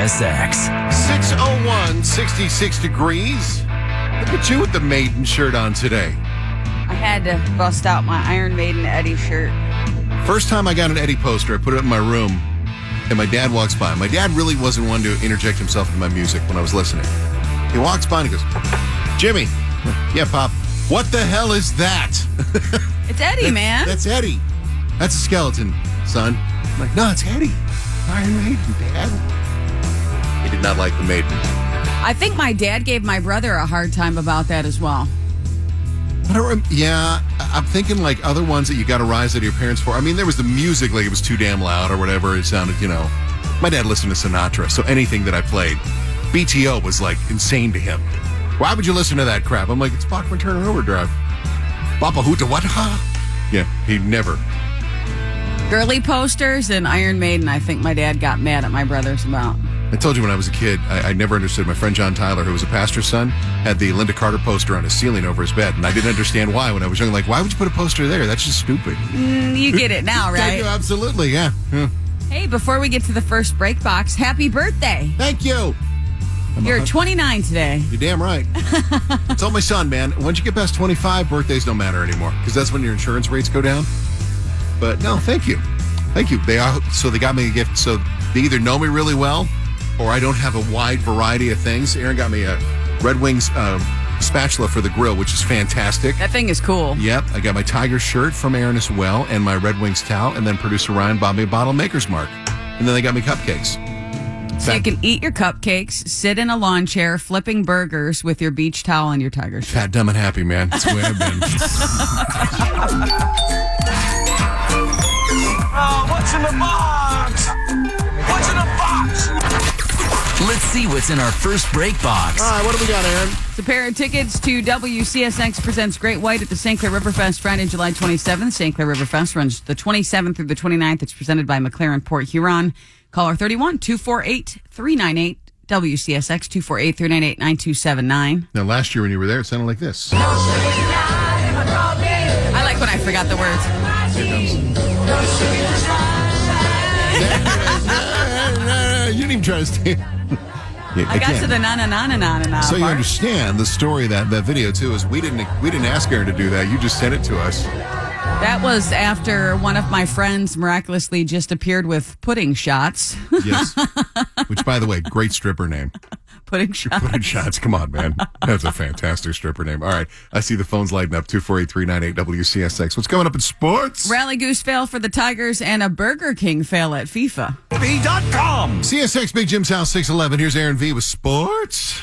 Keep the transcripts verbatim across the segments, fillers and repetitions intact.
S X. six oh one, sixty-six degrees. Look at you with the Maiden shirt on today. I had to bust out my Iron Maiden Eddie shirt. First time I got an Eddie poster, I put it up in my room, and my dad walks by. My dad really wasn't one to interject himself into my music when I was listening. He walks by and he goes, Jimmy. Yeah, Pop. What the hell is that? It's Eddie, that, man. That's Eddie. That's a skeleton, son. I'm like, no, it's Eddie. Iron Maiden, Dad. He did not like the Maiden. I think my dad gave my brother a hard time about that as well. I don't rem- yeah, I'm thinking like other ones that you got to rise out of your parents for. I mean, there was the music, like it was too damn loud or whatever. It sounded, you know. My dad listened to Sinatra, so anything that I played, B T O was like insane to him. Why would you listen to that crap? I'm like, it's Bachman Turner Overdrive. Bapa Huta what? Yeah, he never. Girly posters and Iron Maiden, I think my dad got mad at my brothers about. I told you when I was a kid, I, I never understood. My friend John Tyler, who was a pastor's son, had the Linda Carter poster on his ceiling over his bed, and I didn't understand why when I was young. Like, why would you put a poster there? That's just stupid. Mm, you get it now, right? Thank you, absolutely, yeah. yeah. Hey, before we get to the first break box, happy birthday. Thank you. I'm You're twenty-nine today. You're damn right. I told my son, man, once you get past twenty-five, birthdays don't matter anymore, because that's when your insurance rates go down. But no, thank you. Thank you. They are, so they got me a gift. So they either know me really well, or I don't have a wide variety of things. Aaron got me a Red Wings um, spatula for the grill, which is fantastic. That thing is cool. Yep. I got my Tiger shirt from Aaron as well, and my Red Wings towel, and then producer Ryan bought me a bottle of Maker's Mark. And then they got me cupcakes. So Fat, you can eat your cupcakes, sit in a lawn chair, flipping burgers with your beach towel and your Tiger shirt. fat, dumb, and happy, man. That's the way I've been. Oh, what's in the box? What's in the box? Let's see what's in our first break box. All right, what do we got, Aaron? It's a pair of tickets to W C S X presents Great White at the Saint Clair River Fest Friday, July twenty-seventh. Saint Clair River Fest runs the twenty-seventh through the twenty-ninth. It's presented by McLaren Port Huron. Caller thirty-one, two four eight, three nine eight, W C S X, two four eight, three nine eight, nine two seven nine. Now, last year when you were there, it sounded like this. I like when I forgot the words. You didn't even try to stay. Yeah, I got again. to the na na na na na na. So you part. understand the story that that video too is we didn't we didn't ask Aaron to do that. You just sent it to us. That was after one of my friends miraculously just appeared with pudding shots. Yes. Which, by the way, great stripper name. Pudding shots. Pudding shots. Come on, man. That's a fantastic stripper name. All right. I see the phones lighting up. two four eight, three nine eight, W C S X. What's coming up in sports? Rally Goose fail for the Tigers and a Burger King fail at FIFA. B dot com. C S X Big Jim's House six eleven. Here's Aaron V with sports.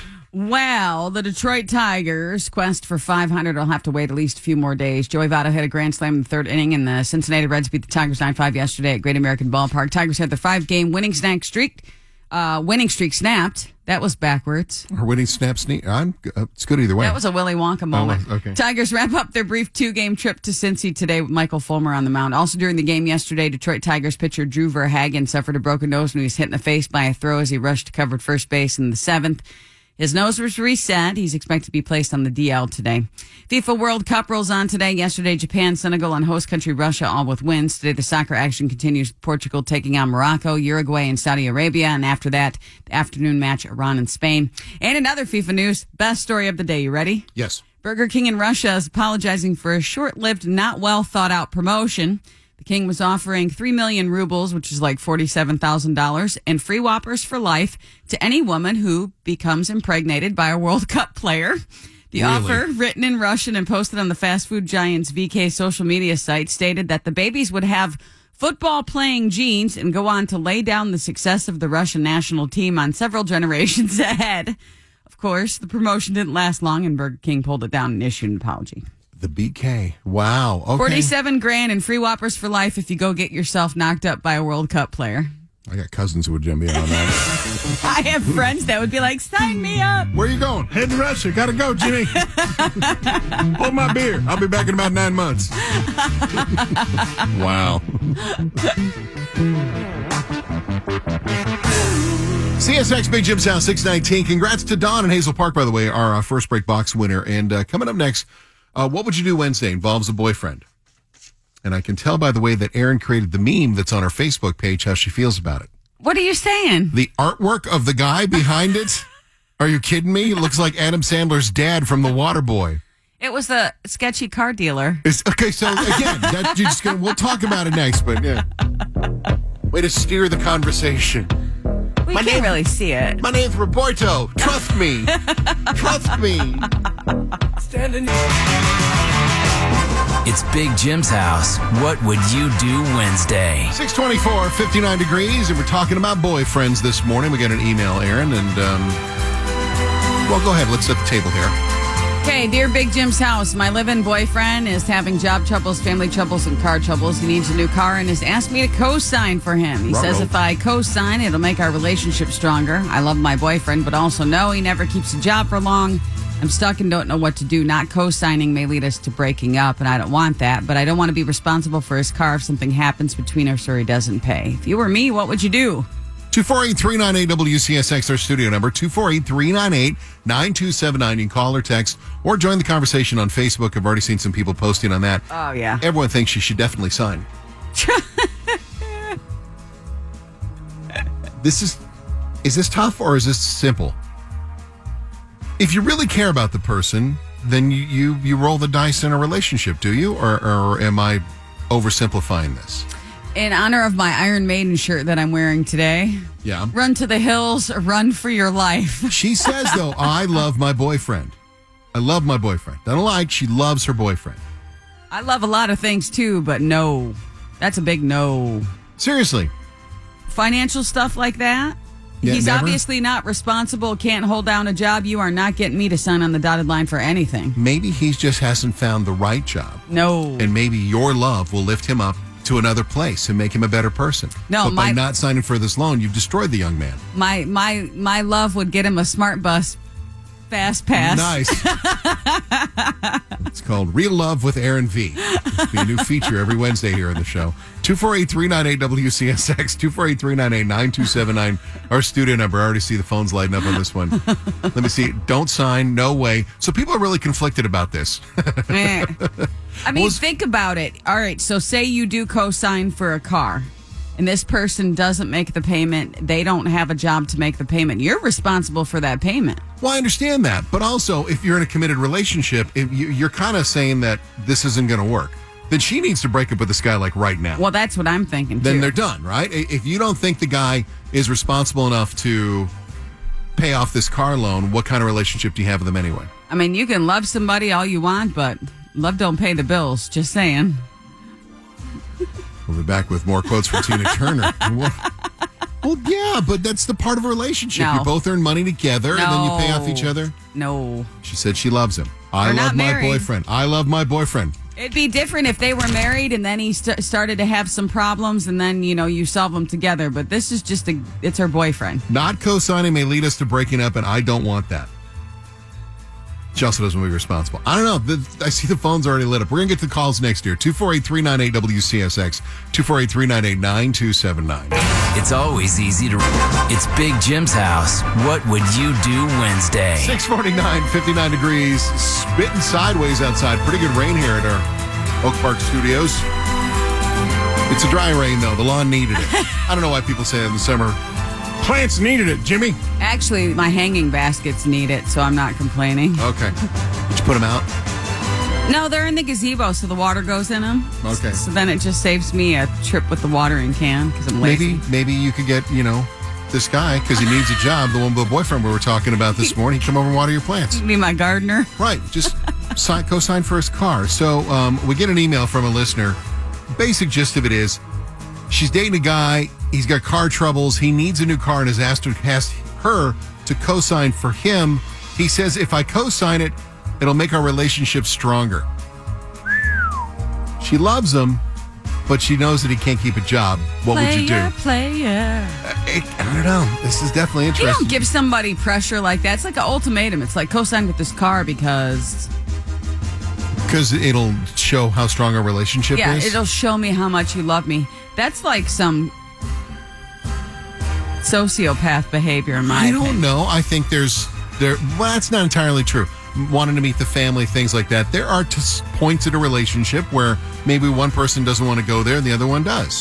Well, the Detroit Tigers' quest for five hundred will have to wait at least a few more days. Joey Votto hit a grand slam in the third inning, and the Cincinnati Reds beat the Tigers nine five yesterday at Great American Ballpark. Tigers had their five-game winning snack streak. Uh, winning streak snapped. That was backwards. Or winning snap sneak. I'm. Uh, it's good either way. That was a Willy Wonka moment. Oh, okay. Tigers wrap up their brief two-game trip to Cincy today with Michael Fulmer on the mound. Also during the game yesterday, Detroit Tigers pitcher Drew Verhagen suffered a broken nose when he was hit in the face by a throw as he rushed to cover first base in the seventh. His nose was reset. He's expected to be placed on the D L today. FIFA World Cup rolls on today. Yesterday, Japan, Senegal, and host country Russia all with wins. Today, the soccer action continues. Portugal taking on Morocco, Uruguay, and Saudi Arabia. And after that, the afternoon match, Iran and Spain. And in other FIFA news, best story of the day. You ready? Yes. Burger King in Russia is apologizing for a short-lived, not well-thought-out promotion. The king was offering three million rubles, which is like forty-seven thousand dollars, and free Whoppers for life to any woman who becomes impregnated by a World Cup player. The Really? offer, written in Russian and posted on the fast food giant's V K social media site, stated that the babies would have football-playing genes and go on to lay down the success of the Russian national team on several generations ahead. Of course, the promotion didn't last long, and Burger King pulled it down and issued an apology. The B K. Wow. Okay. forty-seven grand and free Whoppers for life if you go get yourself knocked up by a World Cup player. I got cousins who would jump in on that. I have friends that would be like, sign me up. Where you going? Heading to Russia. Gotta go, Jimmy. Hold my beer. I'll be back in about nine months. Wow. C S X Big Jim's House six nineteen. Congrats to Don in Hazel Park, by the way, our uh, first break box winner. And uh, coming up next, uh, what would you do Wednesday involves a boyfriend. And I can tell by the way that Erin created the meme that's on our Facebook page how she feels about it. What are you saying? The artwork of the guy behind it? Are you kidding me? It looks like Adam Sandler's dad from The Waterboy. It was a sketchy car dealer. It's, okay, so again, that, you're just gonna, we'll talk about it next, but yeah. Way to steer the conversation. We My can't name- really see it. My name's Roberto. Trust me. Trust me. Standing. It's Big Jim's house. What would you do Wednesday? six twenty-four, fifty-nine degrees, and we're talking about boyfriends this morning. We got an email, Aaron, and, um, well, go ahead. Let's set the table here. Okay, dear Big Jim's house, my live-in boyfriend is having job troubles, family troubles, and car troubles. He needs a new car and has asked me to co-sign for him. He Uh-oh. says if I co-sign, it'll make our relationship stronger. I love my boyfriend, but also know he never keeps a job for long. I'm stuck and don't know what to do. Not co-signing may lead us to breaking up, and I don't want that. But I don't want to be responsible for his car if something happens between us or he doesn't pay. If you were me, what would you do? two four eight, three nine eight, W C S X, our studio number, two four eight, three nine eight, nine two seven nine. You can call or text or join the conversation on Facebook. I've already seen some people posting on that. Oh, yeah. Everyone thinks she should definitely sign. This is, is this tough or is this simple? If you really care about the person, then you, you, you roll the dice in a relationship, do you? Or, or am I oversimplifying this? In honor of my Iron Maiden shirt that I'm wearing today, Yeah. run to the hills, run for your life. She says, though, I love my boyfriend. I love my boyfriend. I don't like, she loves her boyfriend. I love a lot of things too, but no. That's a big no. Seriously. Financial stuff like that? Yeah, He's never? obviously not responsible, can't hold down a job. You are not getting me to sign on the dotted line for anything. Maybe he just hasn't found the right job. No. And maybe your love will lift him up to another place and make him a better person. No, but by my- not signing for this loan, you've destroyed the young man. My my my love would get him a smart bus fast pass. Nice. It's called Real Love with Aaron V. It'll be a new feature every Wednesday here on the show. two four eight, three nine eight, W C S X, two four eight, three nine eight, nine two seven nine. Our studio number. I already see the phones lighting up on this one. Let me see. Don't sign. No way. So people are really conflicted about this. Eh. I mean, Well, think about it. All right, so say you do co-sign for a car, and this person doesn't make the payment. They don't have a job to make the payment. You're responsible for that payment. Well, I understand that. But also, if you're in a committed relationship, if you, you're kind of saying that this isn't going to work. Then she needs to break up with this guy like right now. Well, that's what I'm thinking, Then too. they're done, right? I- If you don't think the guy is responsible enough to pay off this car loan, what kind of relationship do you have with him anyway? I mean, you can love somebody all you want, but love don't pay the bills. Just saying. We'll be back with more quotes from Tina Turner. Well, well, yeah, but that's the part of a relationship. No. You both earn money together and then you pay off No. each other. No. She said she loves him. I They're love not my married. boyfriend. I love my boyfriend. It'd be different if they were married and then he st- started to have some problems and then, you know, you solve them together. But this is just a, it's her boyfriend. Not co-signing may lead us to breaking up, and I don't want that. She also doesn't want to be responsible. I don't know. The, I see the phone's already lit up. We're going to get the calls next year. two four eight, three nine eight, W C S X, two four eight, three nine eight, nine two seven nine. It's always easy to. It's Big Jim's house. What would you do Wednesday? six forty-nine, fifty-nine degrees, spitting sideways outside. Pretty good rain here at our Oak Park studios. It's a dry rain, though. The lawn needed it. I don't know why people say that in the summer. Plants needed it, Jimmy. Actually, my hanging baskets need it, so I'm not complaining. Okay. Did you put them out? No, they're in the gazebo, so the water goes in them. Okay. So then it just saves me a trip with the watering can because I'm lazy. Maybe maybe you could get, you know, this guy, because he needs a job, the one with the boyfriend we were talking about this morning, come over and water your plants. Be my gardener. Right. Just sign, co-sign for his car. So um, we get an email from a listener. Basic gist of it is she's dating a guy. He's got car troubles. He needs a new car and has asked, to, asked her to co-sign for him. He says, if I co-sign it, it'll make our relationship stronger. She loves him, but she knows that he can't keep a job. What would you do? Player, player. I, I don't know. This is definitely You interesting. don't give somebody pressure like that. It's like an ultimatum. It's like co-sign with this car because, Because it'll show how strong a relationship yeah, is. it'll show me how much you love me. That's like some sociopath behavior in my I opinion. don't know. I think there's there. Well, that's not entirely true. Wanting to meet the family, things like that. There are t- points in a relationship where maybe one person doesn't want to go there and the other one does.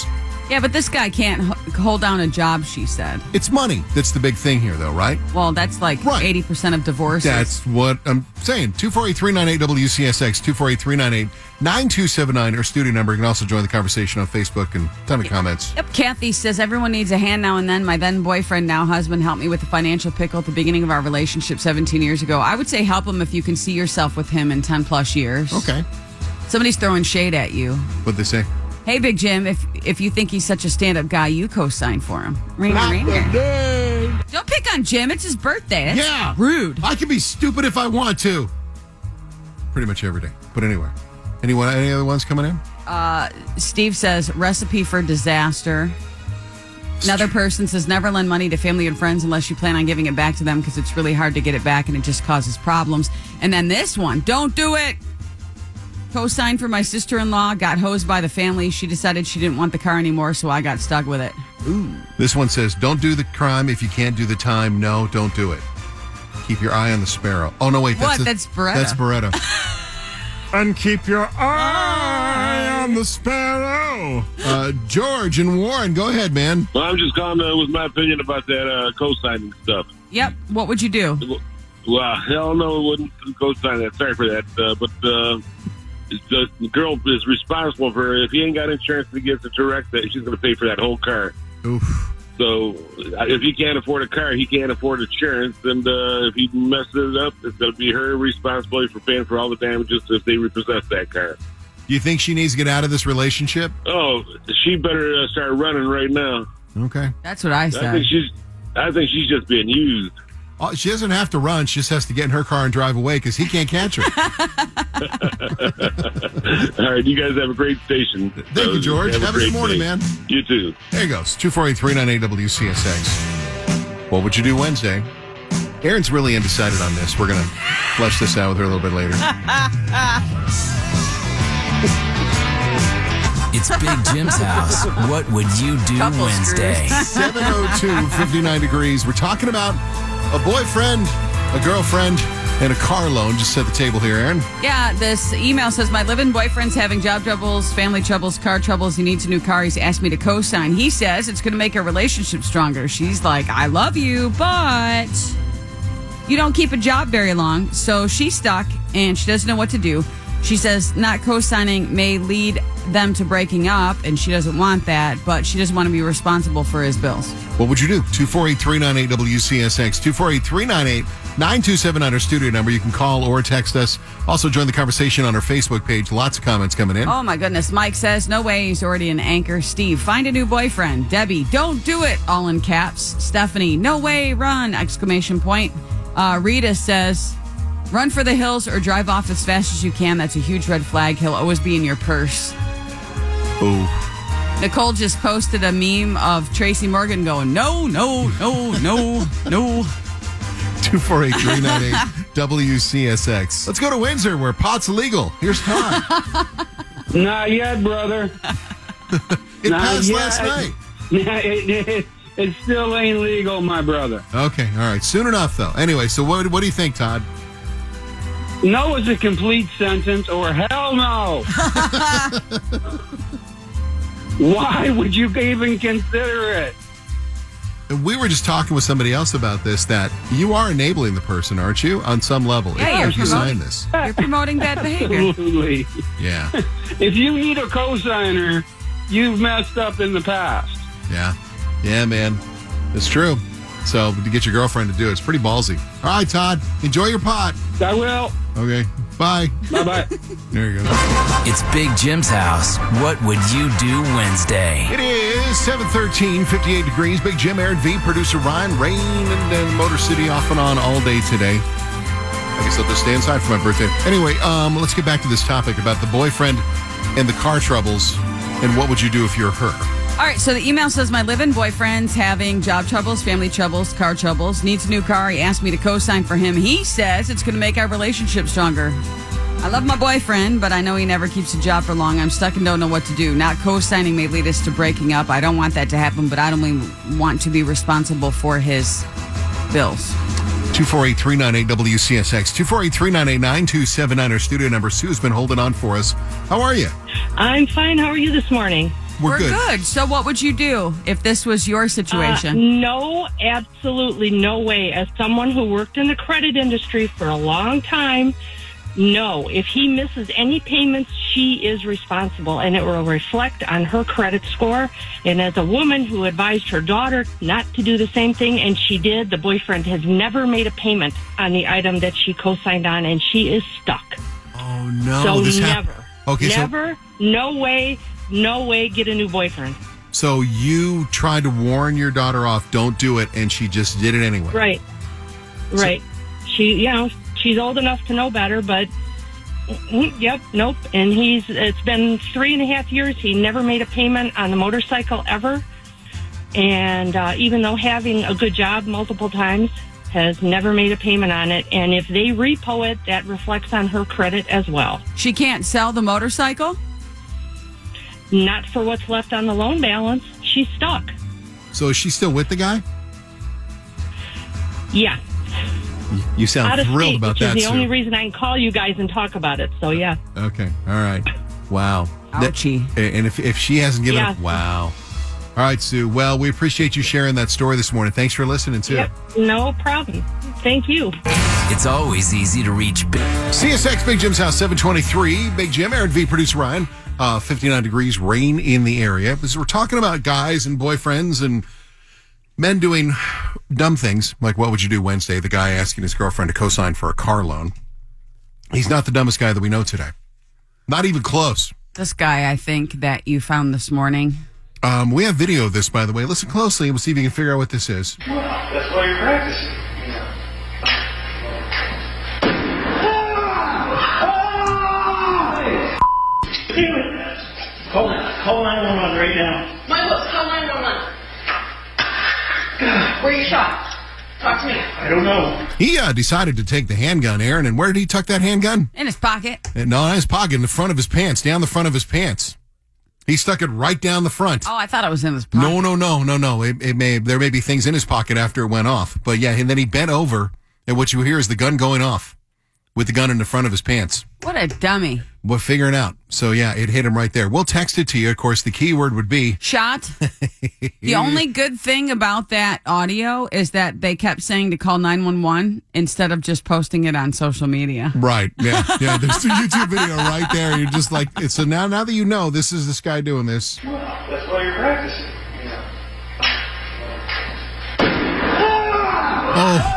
Yeah, but this guy can't h- hold down a job, she said. It's money. That's the big thing here, though, right? Well, that's like Right. eighty percent of divorces. That's what I'm saying. two four eight, three nine eight, W C S X, two four eight, three nine eight, nine two seven nine, our studio number. You can also join the conversation on Facebook and a ton of comments. Yep, Kathy says, everyone needs a hand now and then. My then boyfriend, now husband, helped me with the financial pickle at the beginning of our relationship seventeen years ago. I would say help him if you can see yourself with him in ten plus years. Okay. Somebody's throwing shade at you. What'd they say? Hey, Big Jim, if if you think he's such a stand-up guy, you co-sign for him. Ringer, ringer. Don't pick on Jim. It's his birthday. That's Yeah. rude. I can be stupid if I want to. Pretty much every day. But anyway. Anyone, any other ones coming in? Steve says, recipe for disaster. Another person says, never lend money to family and friends unless you plan on giving it back to them because it's really hard to get it back and it just causes problems. And then this one, don't do it. Co-signed for my sister-in-law, got hosed by the family. She decided she didn't want the car anymore, so I got stuck with it. Ooh. This one says, don't do the crime if you can't do the time. No, don't do it. Keep your eye on the sparrow. Oh, no, wait. That's What? a- That's Beretta. That's Beretta. And keep your eye on the sparrow. Uh, George and Warren, go ahead, man. Well, I'm just calling uh, with my opinion about that uh, co-signing stuff. Yep. What would you do? Well, hell no, I wouldn't co-sign that. Sorry for that. Uh, but uh, it's just, the girl is responsible for it. If he ain't got insurance to get to wreck that, she's going to pay for that whole car. Oof. So uh, if he can't afford a car, he can't afford insurance. And uh, if he messes it up, it's going to be her responsibility for paying for all the damages if they repossess that car. Do you think she needs to get out of this relationship? Oh, she better uh, start running right now. Okay. That's what I I said. think she's, I think she's just being used. Oh, she doesn't have to run. She just has to get in her car and drive away because he can't catch her. All right, you guys have a great station. Thank you, George. Have a good great morning, day. man. You too. There you goes. two four eight, three nine eight, W C S X. What would you do Wednesday? Erin's really undecided on this. We're going to flesh this out with her a little bit later. It's Big Jim's house. What would you do Couple Wednesday? seven oh two, fifty-nine degrees. We're talking about a boyfriend, a girlfriend, and a car loan. Just set the table here, Erin. Yeah, this email says, my live-in boyfriend's having job troubles, family troubles, car troubles. He needs a new car. He's asked me to co-sign. He says it's going to make our relationship stronger. She's like, I love you, but you don't keep a job very long. So she's stuck, and she doesn't know what to do. She says not co-signing may lead them to breaking up, and she doesn't want that, but she doesn't want to be responsible for his bills. What would you do? two four eight, three nine eight, W C S X, two four eight, three nine eight, nine two seven nine, our studio number. You can call or text us. Also join the conversation on our Facebook page. Lots of comments coming in. Oh my goodness. Mike says, no way, he's already an anchor. Steve, find a new boyfriend. Debbie, don't do it, all in caps. Stephanie, no way, run, exclamation point. Uh, Rita says, run for the hills or drive off as fast as you can. That's a huge red flag. He'll always be in your purse. Oh. Nicole just posted a meme of Tracy Morgan going, no, no, no, no, no. two four eight, three nine eight, W C S X. Let's go to Windsor where pot's illegal. Here's Todd. Not yet, brother. It Not passed yet. last night. it, it, it still ain't legal, my brother. Okay, all right. Soon enough, though. Anyway, so what, what do you think, Todd? No is a complete sentence, or hell no. Why would you even consider it? We were just talking with somebody else about this, that you are enabling the person, aren't you? On some level. Yeah, if you're you sign promoting- this. You're promoting bad behavior. Absolutely. Yeah. If you need a cosigner, you've messed up in the past. Yeah. Yeah, man. It's true. So to get your girlfriend to do it, it's pretty ballsy. All right, Todd. Enjoy your pot. I will. Okay. Bye. Bye-bye. There you go. It's Big Jim's house. What would you do Wednesday? It is seven thirteen, fifty-eight degrees. Big Jim, Aaron V, producer Ryan, rain and uh, Motor City off and on all day today. I guess I'll just stay inside for my birthday. Anyway, um, let's get back to this topic about the boyfriend and the car troubles and what would you do if you're her. All right, so the email says, my live-in boyfriend's having job troubles, family troubles, car troubles, needs a new car. He asked me to co-sign for him. He says it's going to make our relationship stronger. I love my boyfriend, but I know he never keeps a job for long. I'm stuck and don't know what to do. Not co-signing may lead us to breaking up. I don't want that to happen, but I don't even want to be responsible for his bills. two four eight, three nine eight, W C S X. two four eight, three nine eight, nine two seven nine. Our studio number. Sue's been holding on for us. How are you? I'm fine. How are you this morning? we're, We're good. good. So what would you do if this was your situation? Uh, no, absolutely no way. As someone who worked in the credit industry for a long time, no. If he misses any payments, she is responsible, and it will reflect on her credit score. And as a woman who advised her daughter not to do the same thing, and she did, the boyfriend has never made a payment on the item that she co-signed on, and she is stuck. Oh, no. so this never, hap- okay, never, no way, no way get a new boyfriend. So, so you tried to warn your daughter off, don't do it, and she just did it anyway. Right, right. She, you know, she's old enough to know better, but mm, yep, nope. And he's, it's been three and a half years. He never made a payment on the motorcycle ever. And uh, even though having a good job multiple times, has never made a payment on it. And if they repo it, that reflects on her credit as well. She can't sell the motorcycle? Not for what's left on the loan balance. She's stuck. So is she still with the guy? Yeah. You sound Out of thrilled state, about which that, is the Sue. only reason I can call you guys and talk about it. So, yeah. Okay. All right. Wow. Ouchie. That- and if, if she hasn't given Yeah. up, wow. All right, Sue. Well, we appreciate you sharing that story this morning. Thanks for listening, too. Yep. No problem. Thank you. It's always easy to reach Big. C S X Big Jim's house, seven twenty-three. Big Jim, Aaron V, producer Ryan. Uh, fifty-nine degrees, rain in the area. Because we're talking about guys and boyfriends and men doing dumb things. Like, what would you do Wednesday? The guy asking his girlfriend to co-sign for a car loan. He's not the dumbest guy that we know today. Not even close. This guy, I think, that you found this morning. Um, we have video of this, by the way. Listen closely and we'll see if you can figure out what this is. That's why you're practicing. Call, call nine one one right now. Michael, call nine one one. Where are you shot? Talk to me. I don't know. He uh, decided to take the handgun, Aaron, and where did he tuck that handgun? In his pocket. And no, in his pocket, in the front of his pants, down the front of his pants. He stuck it right down the front. Oh, I thought it was in his pocket. No, no, no, no, no. It, it may there may be things in his pocket after it went off, but yeah, and then he bent over, and what you hear is the gun going off, with the gun in the front of his pants. What a dummy. We're figuring out. So yeah, it hit him right there. We'll text it to you. Of course, the key word would be Shot. The only good thing about that audio is that they kept saying to call nine one one instead of just posting it on social media. right. Yeah, yeah. There's the YouTube video right there. You're just like, it's so now. Now that you know, this is this guy doing this. That's why you're practicing. Oh.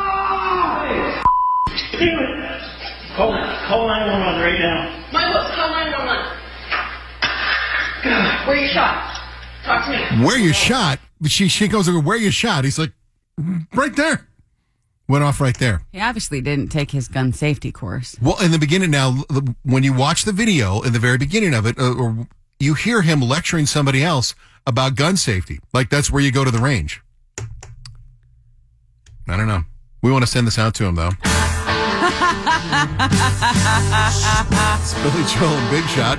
Call, call nine one one right now. Michael, call nine one one. Where are you shot? Talk to me. Where you shot? She she goes over, where you shot? He's like, right there. Went off right there. He obviously didn't take his gun safety course. Well, in the beginning now, when you watch the video, in the very beginning of it, uh, or you hear him lecturing somebody else about gun safety. Like that's where you go to the range. I don't know. We want to send this out to him, though. It's Billy Joel and Big Shot.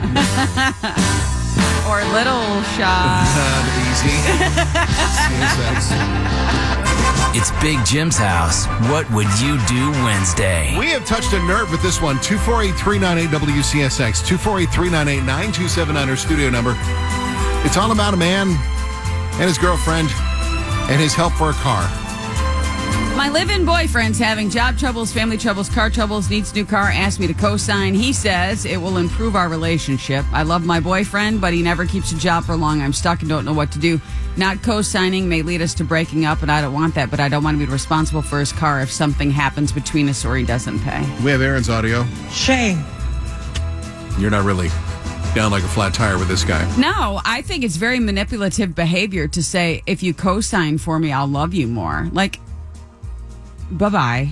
Or Little Shot. Uh, easy. C S X. It's Big Jim's house. What would you do Wednesday? We have touched a nerve with this one. two four eight, three nine eight, W C S X. two four eight, three nine eight, nine two seven nine, our studio number. It's all about a man and his girlfriend and his help for a car. My live-in boyfriend's having job troubles, family troubles, car troubles, needs new car, asked me to co-sign. He says it will improve our relationship. I love my boyfriend, but he never keeps a job for long. I'm stuck and don't know what to do. Not co-signing may lead us to breaking up, and I don't want that, but I don't want to be responsible for his car if something happens between us or he doesn't pay. We have Aaron's audio. Shame. You're not really down like a flat tire with this guy. No, I think it's very manipulative behavior to say, if you co-sign for me, I'll love you more. Like, bye-bye.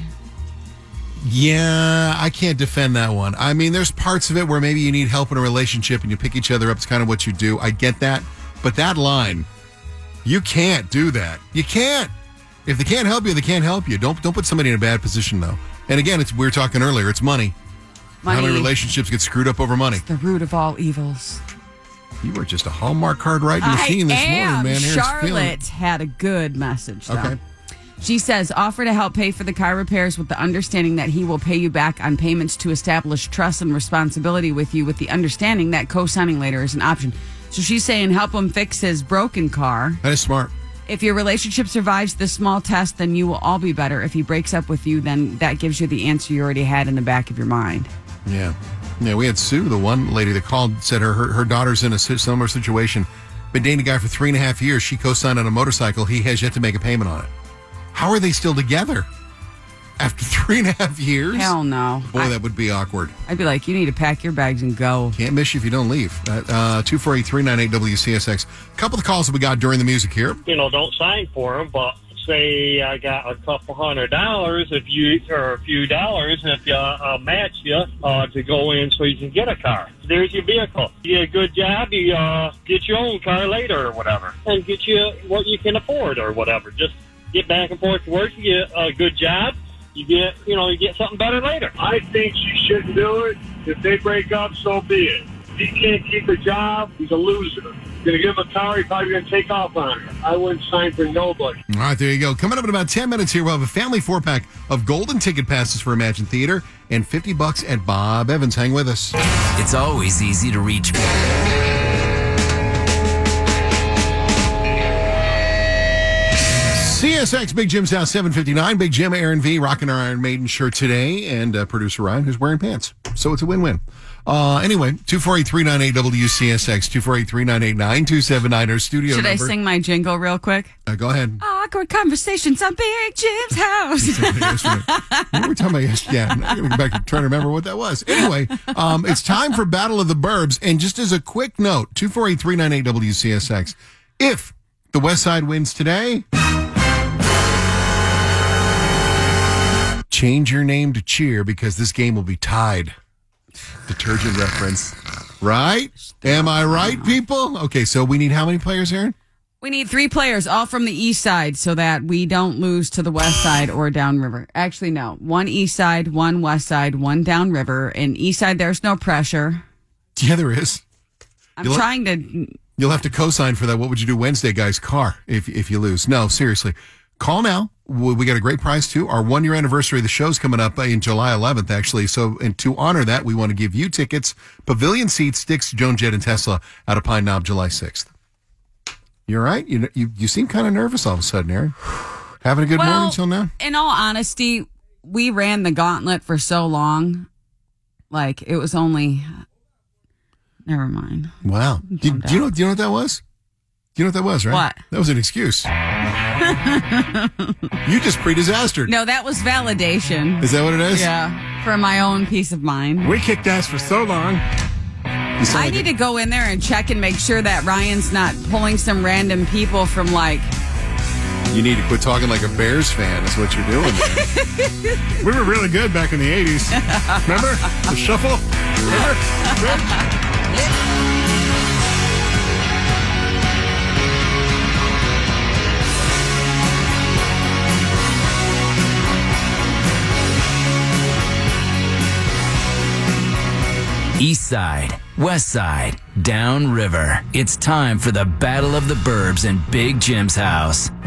Yeah, I can't defend that one. I mean, there's parts of it where maybe you need help in a relationship and you pick each other up. It's kind of what you do. I get that. But that line, you can't do that. You can't. If they can't help you, they can't help you. Don't don't put somebody in a bad position, though. And again, it's we were talking earlier. It's money. Money. How many relationships get screwed up over money? The root of all evils. You were just a Hallmark card writing machine I this am. morning, man. Aaron's feeling Charlotte it. had a good message, though. Okay. She says, offer to help pay for the car repairs with the understanding that he will pay you back on payments to establish trust and responsibility with you, with the understanding that co-signing later is an option. So she's saying help him fix his broken car. That is smart. If your relationship survives this small test, then you will all be better. If he breaks up with you, then that gives you the answer you already had in the back of your mind. Yeah. Yeah, we had Sue, the one lady that called, said her, her, her daughter's in a similar situation. Been dating a guy for three and a half years. She co-signed on a motorcycle. He has yet to make a payment on it. How are they still together? After three and a half years? Hell no. Boy, I, that would be awkward. I'd be like, you need to pack your bags and go. Can't miss you if you don't leave. Uh, two four eight, three nine eight, W C S X. A couple of calls that we got during the music here. You know, don't sign for them, but say I got a couple hundred dollars if you, or a few dollars if you uh, match you uh, to go in so you can get a car. There's your vehicle. You get a good job, you uh, get your own car later or whatever, and get you what you can afford or whatever. Just get back and forth to work, you get a good job. You get, you know, you get something better later. I think she shouldn't do it. If they break up, so be it. If he can't keep a job, he's a loser. Going to give him a car, he's probably going to take off on her. I wouldn't sign for nobody. All right, there you go. Coming up in about ten minutes here, we'll have a family four-pack of golden ticket passes for Imagine Theater and fifty bucks at Bob Evans. Hang with us. It's always easy to reach. C S X Big Jim's House seven fifty-nine. Big Jim, Aaron V, rocking our Iron Maiden shirt today, and uh, producer Ryan, who's wearing pants. So it's a win-win. Uh, anyway, two four eight, three nine eight, W C S X, two four eight, three nine eight, nine two seven nine, our studio Should number. I sing my jingle real quick? Uh, go ahead. Awkward conversations on Big Jim's house. What were we talking about yesterday? Yeah, I'm going to go back and try to remember what that was. Anyway, um, it's time for Battle of the Burbs. And just as a quick note, two four eight, three nine eight, W C S X, if the West Side wins today, change your name to Cheer because this game will be tied. Detergent reference. Right? Am I right, people? Okay, so we need how many players, Aaron? We need three players, all from the east side, so that we don't lose to the west side or downriver. Actually, no. One east side, one west side, one downriver. And east side, there's no pressure. Yeah, there is. I'm You'll trying to... You'll have to co-sign for that. What would you do Wednesday, guys? Car, if if you lose. No, seriously. Call now. We got a great prize, too. Our one-year anniversary of the show's coming up in July eleventh, actually. So, and to honor that, we want to give you tickets, pavilion seats, Sticks, Joan Jett, and Tesla out of Pine Knob, July sixth. You all right? You you, you seem kind of nervous all of a sudden, Aaron. Having a good well, morning till now? In all honesty, we ran the gauntlet for so long. Like, it was only... Never mind. Wow. Do, do, you know, do you know what that was? Do you know what that was, right? What? That was an excuse. You just pre-disastered. No, that was validation. Is that what it is? Yeah, for my own peace of mind. We kicked ass for so long. I like need it. to go in there and check and make sure that Ryan's not pulling some random people from, like... You need to quit talking like a Bears fan is what you're doing there. We were really good back in the eighties. Remember? The shuffle? Remember? East Side, West Side, Down River. It's time for the Battle of the Burbs in Big Jim's house. This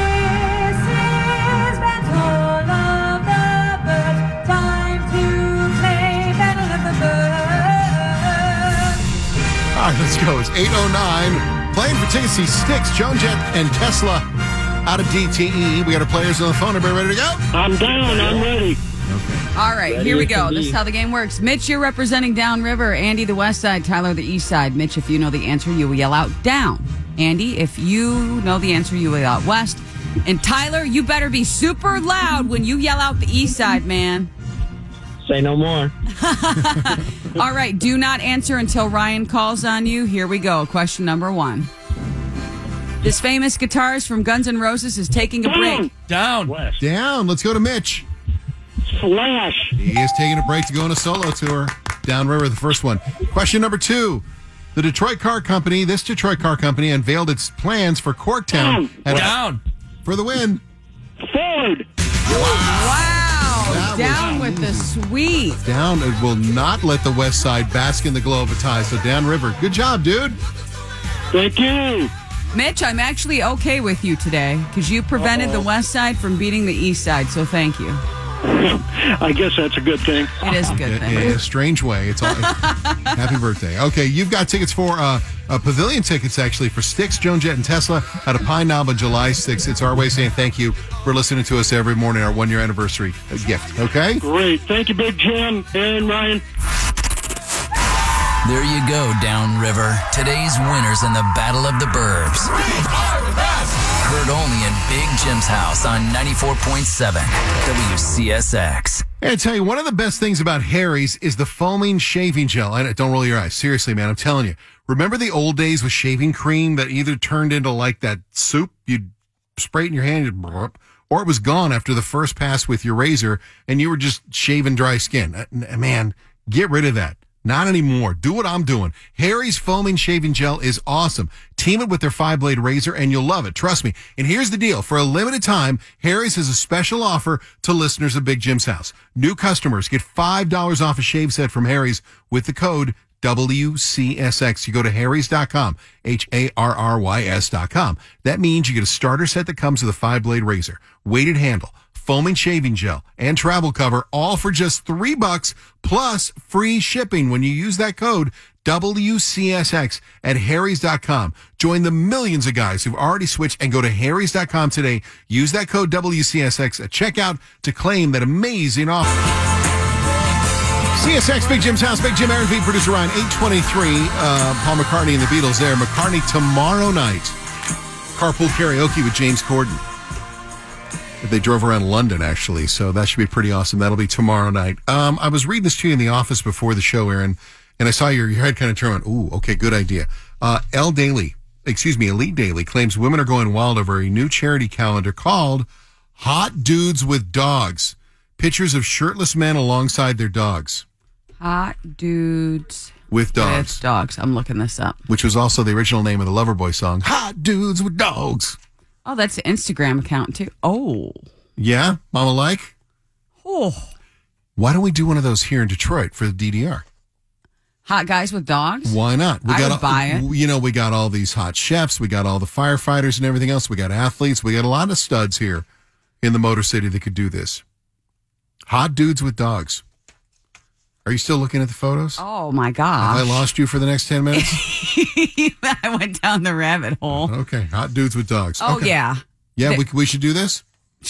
is Battle of the Burbs. Time to play Battle of the Burbs. All right, let's go. It's eight oh nine. Playing for tickets, see Sticks, Joan Jett, and Tesla out of D T E. We got our players on the phone. Everybody ready to go? I'm down. I'm ready. Okay. All right, here we go. This is how the game works. Mitch, you're representing Downriver. Andy, the west side. Tyler, the east side. Mitch, if you know the answer, you will yell out down. Andy, if you know the answer, you will yell out west. And Tyler, you better be super loud when you yell out the east side, man. Say no more. All right, do not answer until Ryan calls on you. Here we go. Question number one. This famous guitarist from Guns N' Roses is taking a break. Down. West. Down. Let's go to Mitch. Slash. He is taking a break to go on a solo tour. Downriver, the first one. Question number two. The Detroit Car Company, this Detroit Car Company unveiled its plans for Corktown. Down. Down. For the win. Ford. Wow. That Down was- with the sweet. Down it will not let the West Side bask in the glow of a tie. So Downriver, good job, dude. Thank you. Mitch, I'm actually okay with you today because you prevented Uh-oh. the west side from beating the east side, so thank you. I guess that's a good thing. It is a good thing. In a strange way. It's all, happy birthday. Okay, you've got tickets for uh, uh, pavilion tickets, actually, for Styx, Joan Jett, and Tesla at a Pine Knob on July sixth. It's our way of saying thank you for listening to us every morning, our one-year anniversary gift, okay? Great. Thank you, Big Jim and Ryan. There you go, Downriver. Today's winners in the Battle of the Burbs. Heard only in Big Jim's house on ninety-four point seven W C S X. Hey, I tell you, one of the best things about Harry's is the foaming shaving gel. I don't roll your eyes. Seriously, man, I'm telling you. Remember the old days with shaving cream that either turned into like that soup you'd spray it in your hand, you'd burp, or it was gone after the first pass with your razor and you were just shaving dry skin? Uh, Man, get rid of that. Not anymore. Do what I'm doing. Harry's foaming shaving gel is awesome. Team it with their five-blade razor and you'll love it. Trust me. And here's the deal. For a limited time, Harry's has a special offer to listeners of Big Jim's house. New customers get five dollars off a shave set from Harry's with the code W C S X. You go to harrys dot com, H A R R Y S dot com. That means you get a starter set that comes with a five-blade razor, weighted handle, foaming shaving gel, and travel cover, all for just three bucks plus free shipping when you use that code W C S X at harrys dot com. Join the millions of guys who've already switched and go to harrys dot com today. Use that code W C S X at checkout to claim that amazing offer. C S X, Big Jim's house, Big Jim, Aaron V, producer Ryan, eight twenty-three, uh, Paul McCartney and the Beatles there. McCartney tomorrow night. Carpool karaoke with James Corden. They drove around London, actually, so that should be pretty awesome. That'll be tomorrow night. Um, I was reading this to you in the office before the show, Aaron, and I saw your, your head kind of turn on. Ooh, okay, good idea. Uh, L Daily, excuse me, Elite Daily claims women are going wild over a new charity calendar called Hot Dudes with Dogs. Pictures of shirtless men alongside their dogs. Hot dudes with dogs. With dogs. I'm looking this up. Which was also the original name of the Loverboy song. Hot Dudes with Dogs. Oh, that's the Instagram account, too. Oh. Yeah? Mama like? Oh. Why don't we do one of those here in Detroit for the D D R? Hot guys with dogs? Why not? We I got would all, buy it. You know, we got all these hot chefs. We got all the firefighters and everything else. We got athletes. We got a lot of studs here in the Motor City that could do this. Hot dudes with dogs. Are you still looking at the photos? Oh, my gosh. Have I lost you for the next ten minutes? I went down the rabbit hole. Okay. Hot dudes with dogs. Oh, okay. yeah. Yeah, we, we should do this?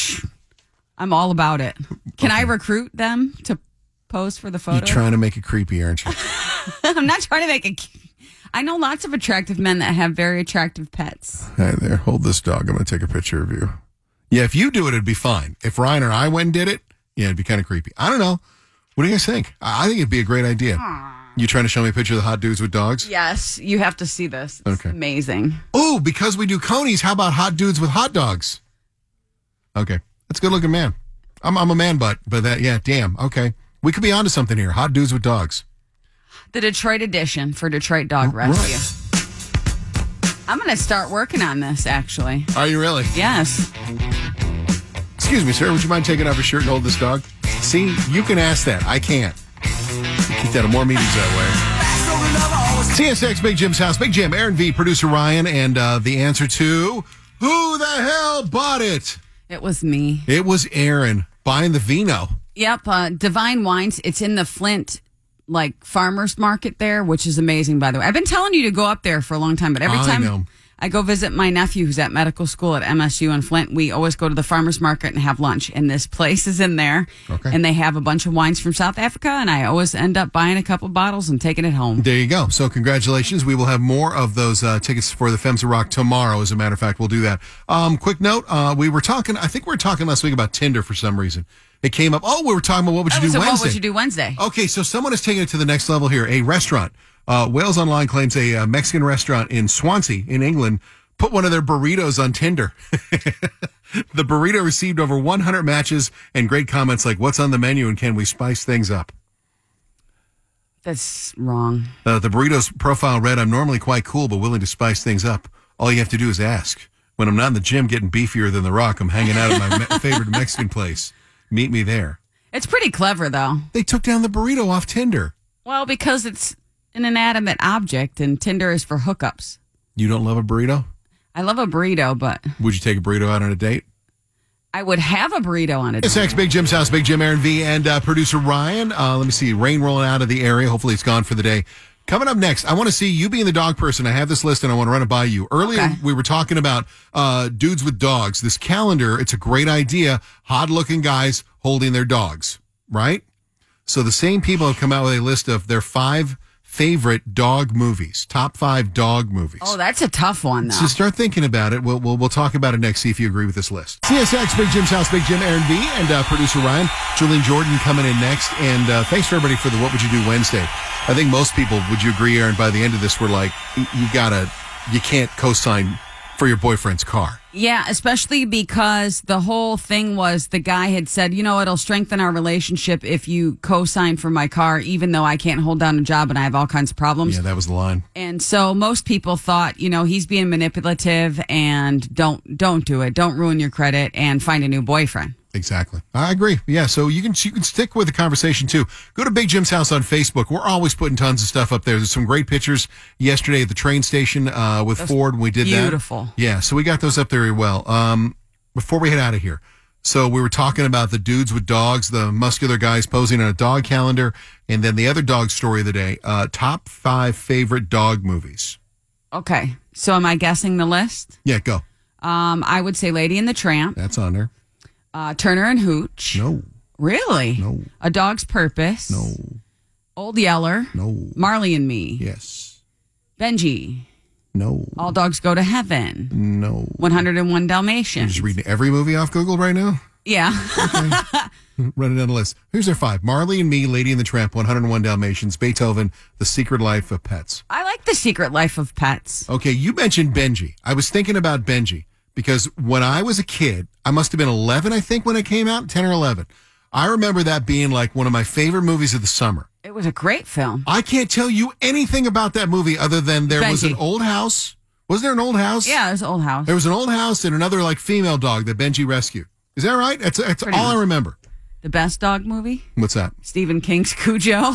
I'm all about it. Can okay. I recruit them to pose for the photo? You're trying to make it creepy, aren't you? I'm not trying to make it. I know lots of attractive men that have very attractive pets. Hey there, hold this dog. I'm going to take a picture of you. Yeah, if you do it, it'd be fine. If Ryan or I went and did it, yeah, it'd be kind of creepy. I don't know. What do you guys think? I think it'd be a great idea. Aww. You trying to show me a picture of the hot dudes with dogs? Yes, you have to see this. It's okay. Amazing. Oh, because we do Coney's, how about hot dudes with hot dogs? Okay. That's a good looking man. I'm I'm a man butt, but that, yeah, damn. Okay. We could be onto something here. Hot dudes with dogs. The Detroit edition for Detroit Dog Rescue. Right. I'm going to start working on this, actually. Are you really? Yes. Excuse me, sir. Would you mind taking off your shirt and hold this dog? See, you can ask that. I can't. Keep that at more meetings that way. C S X, Big Jim's house. Big Jim, Aaron V, producer Ryan, and uh, the answer to who the hell bought it? It was me. It was Aaron buying the vino. Yep. Uh, Divine Wines. It's in the Flint, like, farmer's market there, which is amazing, by the way. I've been telling you to go up there for a long time, but every I time know. I go visit my nephew who's at medical school at M S U in Flint, we always go to the farmer's market and have lunch. And this place is in there. Okay. And they have a bunch of wines from South Africa. And I always end up buying a couple bottles and taking it home. There you go. So congratulations. We will have more of those uh, tickets for the Femmes of Rock tomorrow. As a matter of fact, we'll do that. Um, quick note. Uh, we were talking, I think we were talking last week about Tinder for some reason. It came up. Oh, we were talking about what would you oh, do so Wednesday. What would you do Wednesday? Okay. So someone is taking it to the next level here. A restaurant. Uh, Wales Online claims a uh, Mexican restaurant in Swansea in England put one of their burritos on Tinder. The burrito received over one hundred matches and great comments like, what's on the menu and can we spice things up? That's wrong. Uh, the burrito's profile read, I'm normally quite cool but willing to spice things up. All you have to do is ask. When I'm not in the gym getting beefier than The Rock, I'm hanging out at my me- favorite Mexican place. Meet me there. It's pretty clever, though. They took down the burrito off Tinder. Well, because it's an inanimate object and Tinder is for hookups. You don't love a burrito? I love a burrito, but... Would you take a burrito out on a date? I would have a burrito on it. It's X, Big Jim's house, Big Jim, Aaron V, and uh, producer Ryan. Uh, let me see, rain rolling out of the area. Hopefully it's gone for the day. Coming up next, I want to see you being the dog person. I have this list and I want to run it by you. Earlier, Okay. we were talking about uh, dudes with dogs. This calendar, it's a great idea. Hot-looking guys holding their dogs, right? So the same people have come out with a list of their five favorite dog movies, top five dog movies. Oh, that's a tough one, though. So start thinking about it. We'll, we'll we'll talk about it next, see if you agree with this list. C S X, Big Jim's house, Big Jim, Aaron V, and uh, producer Ryan. Julian Jordan coming in next. And uh, thanks for everybody for the What Would You Do Wednesday. I think most people, would you agree, Aaron, by the end of this, were like, you gotta, you can't co-sign for your boyfriend's car. Yeah, especially because the whole thing was the guy had said, you know, it'll strengthen our relationship if you co-sign for my car, even though I can't hold down a job and I have all kinds of problems. Yeah, that was the line. And so most people thought, you know, he's being manipulative and don't don't do it. Don't ruin your credit and find a new boyfriend. Exactly. I agree. Yeah, so you can you can stick with the conversation, too. Go to Big Jim's house on Facebook. We're always putting tons of stuff up there. There's some great pictures yesterday at the train station uh, with That's Ford when we did that. beautiful. Yeah, so we got those up there very well. Um, before we head out of here, so we were talking about the dudes with dogs, the muscular guys posing on a dog calendar, and then the other dog story of the day, uh, top five favorite dog movies. Okay, so am I guessing the list? Yeah, go. Um, I would say Lady and the Tramp, That's on there. uh, Turner and Hooch. No, Really? No. A Dog's Purpose. no, Old Yeller. no. Marley and Me. Yes. Benji. No. All Dogs Go to Heaven. No. one oh one You're Dalmatians. just reading every movie off Google right now? Yeah. Running down the list. Here's our five. Marley and Me, Lady and the Tramp, one oh one Dalmatians, Beethoven, The Secret Life of Pets. I like The Secret Life of Pets. Okay, you mentioned Benji. I was thinking about Benji because when I was a kid, I must have been eleven, I think, when it came out, ten or eleven. I remember that being like one of my favorite movies of the summer. It was a great film. I can't tell you anything about that movie other than there was Benji. an old house. Was there an old house? Yeah, it was Old House. There was an old house and another like female dog that Benji rescued. Is that right? That's, that's all Pretty I much. remember. The best dog movie? What's that? Stephen King's Cujo.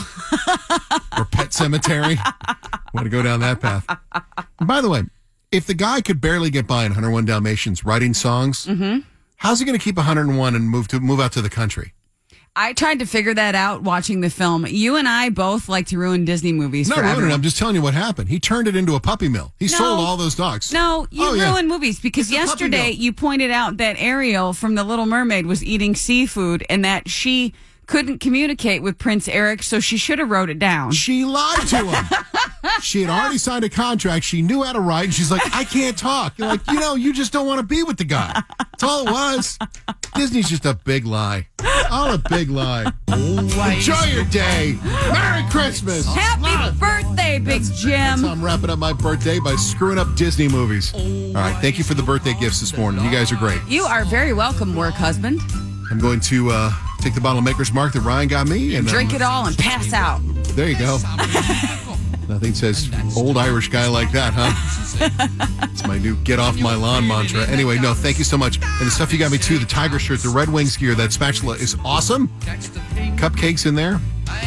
Or Pet Cemetery. Want to go down that path. And by the way, if the guy could barely get by in one oh one Dalmatians writing songs, Mm-hmm. how's he going to keep one oh one and move to move out to the country? I tried to figure that out watching the film. You and I both like to ruin Disney movies Not for ruining it. everyone. I'm just telling you what happened. He turned it into a puppy mill. He No. sold all those dogs. No, you Oh, yeah. ruin movies because It's a puppy yesterday mill. you pointed out that Ariel from The Little Mermaid was eating seafood and that she couldn't communicate with Prince Eric, so she should have wrote it down. She lied to him. She had already signed a contract. She knew how to write, and she's like, I can't talk. You're like, you know, you just don't want to be with the guy. That's all it was. Disney's just a big lie. All a big lie. Enjoy your day. Merry Christmas. Happy birthday, Big Jim. So I'm wrapping up my birthday by screwing up Disney movies. All right, thank you for the birthday gifts this morning. You guys are great. You are very welcome, work husband. I'm going to uh, take the bottle of Maker's Mark that Ryan got me. and Drink um, it all and pass out. There you go. Nothing says old Irish guy like that, huh? It's my new get off my lawn mantra. Anyway, no, thank you so much. And the stuff you got me too, the Tiger shirt, the Red Wings gear, that spatula is awesome. Cupcakes in there.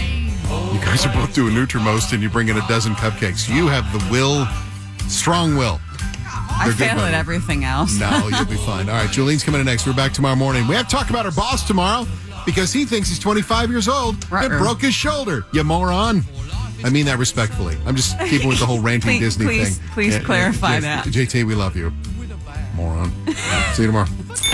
You guys are both doing Nutrimost and you bring in a dozen cupcakes. You have the will, strong will. I They're good fail at money. everything else. No, you'll be fine. All right, Jolene's coming in next. We're back tomorrow morning. We have to talk about our boss tomorrow because he thinks he's twenty-five years old and Ruh-uh. broke his shoulder. You moron. I mean that respectfully. I'm just keeping with the whole ranting Please- Disney please- thing. please clarify that. J T, we love you. Moron. See you tomorrow.